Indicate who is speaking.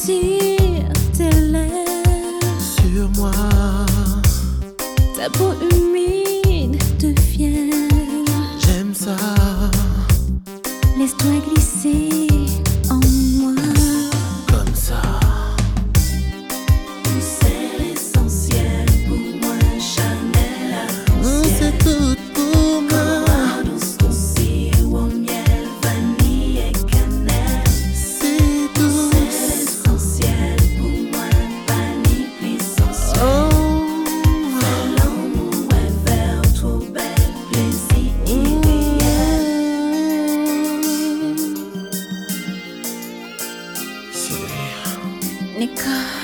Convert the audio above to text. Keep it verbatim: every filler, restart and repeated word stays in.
Speaker 1: sentir tes lèvres
Speaker 2: sur moi.
Speaker 1: Ta peau humide devient.
Speaker 2: J'aime ça.
Speaker 1: Laisse-toi glisser en moi.
Speaker 2: Comme ça.
Speaker 3: C'est l'essentiel pour moi, Chanel
Speaker 2: Mmh, c'est tout pour moi.
Speaker 3: douce conseil au miel, vanille et cannelle.
Speaker 2: C'est tout.
Speaker 3: C'est l'essentiel pour moi, vanille plus sensuelle.
Speaker 2: Oh.
Speaker 3: Fais l'amour et vers trop belle, plaisir irréel.
Speaker 2: C'est
Speaker 1: Nika.